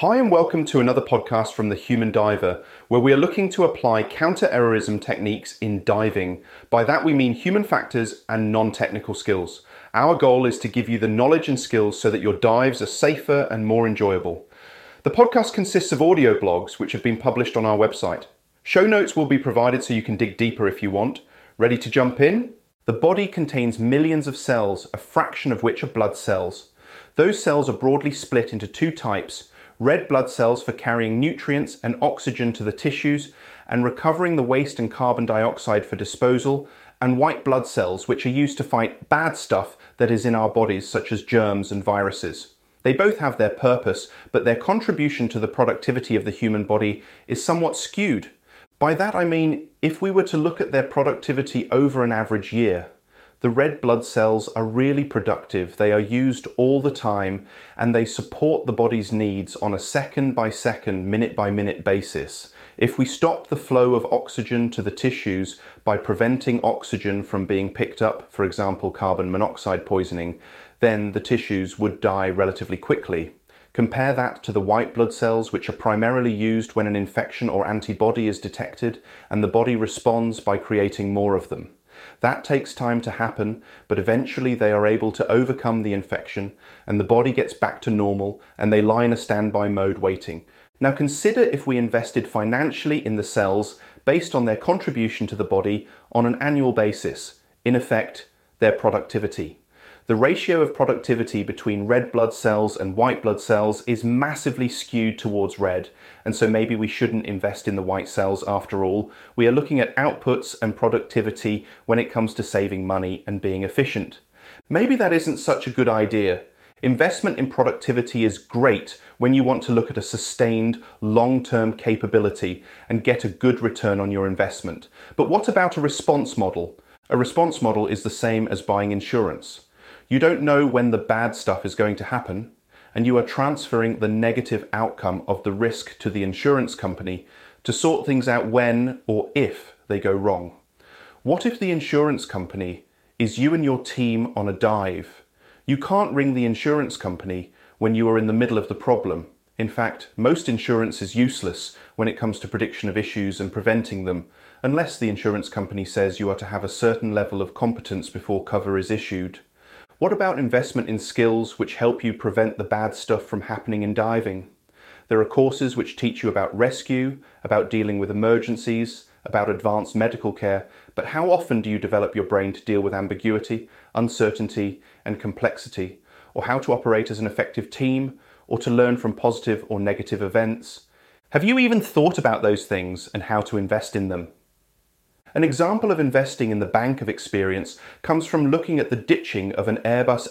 Hi and welcome to another podcast from The Human Diver, where we are looking to apply counter-errorism techniques in diving. By that we mean human factors and non-technical skills. Our goal is to give you the knowledge and skills so that your dives are safer and more enjoyable. The podcast consists of audio blogs which have been published on our website. Show notes will be provided so you can dig deeper if you want. Ready to jump in? The body contains millions of cells, a fraction of which are blood cells. Those cells are broadly split into two types: red blood cells for carrying nutrients and oxygen to the tissues and recovering the waste and carbon dioxide for disposal, and white blood cells which are used to fight bad stuff that is in our bodies, such as germs and viruses. They both have their purpose, but their contribution to the productivity of the human body is somewhat skewed. By that I mean, if we were to look at their productivity over an average year, the red blood cells are really productive. They are used all the time and they support the body's needs on a second by second, minute by minute basis. If we stop the flow of oxygen to the tissues by preventing oxygen from being picked up, for example carbon monoxide poisoning, then the tissues would die relatively quickly. Compare that to the white blood cells, which are primarily used when an infection or antibody is detected and the body responds by creating more of them. That takes time to happen, but eventually they are able to overcome the infection and the body gets back to normal and they lie in a standby mode waiting. Now consider if we invested financially in the cells based on their contribution to the body on an annual basis, in effect, their productivity. The ratio of productivity between red blood cells and white blood cells is massively skewed towards red, and so maybe we shouldn't invest in the white cells after all. We are looking at outputs and productivity when it comes to saving money and being efficient. Maybe that isn't such a good idea. Investment in productivity is great when you want to look at a sustained, long-term capability and get a good return on your investment. But what about a response model? A response model is the same as buying insurance. You don't know when the bad stuff is going to happen, and you are transferring the negative outcome of the risk to the insurance company to sort things out when or if they go wrong. What if the insurance company is you and your team on a dive? You can't ring the insurance company when you are in the middle of the problem. In fact, most insurance is useless when it comes to prediction of issues and preventing them, unless the insurance company says you are to have a certain level of competence before cover is issued. What about investment in skills which help you prevent the bad stuff from happening in diving? There are courses which teach you about rescue, about dealing with emergencies, about advanced medical care, but how often do you develop your brain to deal with ambiguity, uncertainty, and complexity, or how to operate as an effective team, or to learn from positive or negative events? Have you even thought about those things and how to invest in them? An example of investing in the bank of experience comes from looking at the ditching of an Airbus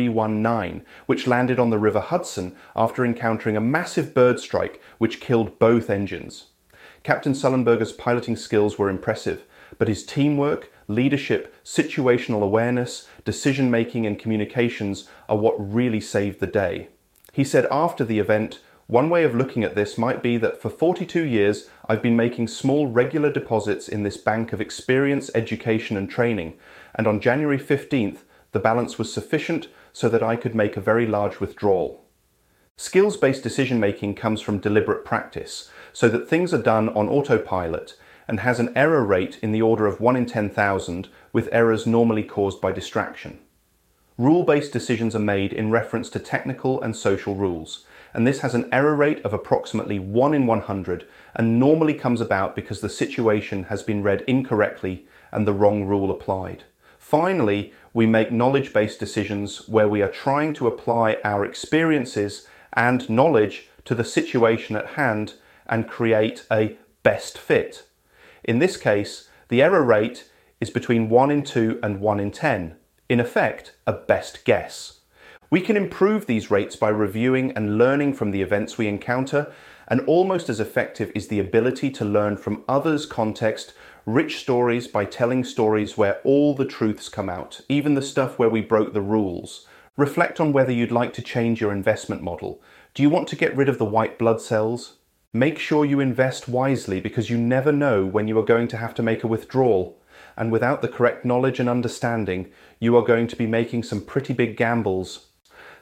A319, which landed on the River Hudson after encountering a massive bird strike which killed both engines. Captain Sullenberger's piloting skills were impressive, but his teamwork, leadership, situational awareness, decision-making and communications are what really saved the day. He said after the event, "One way of looking at this might be that for 42 years I've been making small regular deposits in this bank of experience, education and training, and on January 15th the balance was sufficient so that I could make a very large withdrawal." Skills-based decision-making comes from deliberate practice, so that things are done on autopilot and has an error rate in the order of 1 in 10,000, with errors normally caused by distraction. Rule-based decisions are made in reference to technical and social rules, and this has an error rate of approximately 1 in 100 and normally comes about because the situation has been read incorrectly and the wrong rule applied. Finally, we make knowledge-based decisions where we are trying to apply our experiences and knowledge to the situation at hand and create a best fit. In this case, the error rate is between 1 in 2 and 1 in 10, in effect, a best guess. We can improve these rates by reviewing and learning from the events we encounter, and almost as effective is the ability to learn from others' context, rich stories by telling stories where all the truths come out, even the stuff where we broke the rules. Reflect on whether you'd like to change your investment model. Do you want to get rid of the white blood cells? Make sure you invest wisely because you never know when you are going to have to make a withdrawal. And without the correct knowledge and understanding, you are going to be making some pretty big gambles.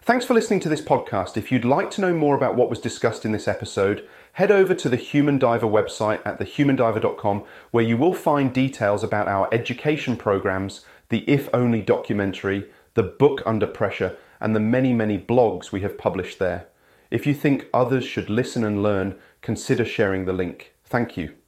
Thanks for listening to this podcast. If you'd like to know more about what was discussed in this episode, head over to the Human Diver website at thehumandiver.com, where you will find details about our education programs, the If Only documentary, the book Under Pressure, and the many, many blogs we have published there. If you think others should listen and learn, consider sharing the link. Thank you.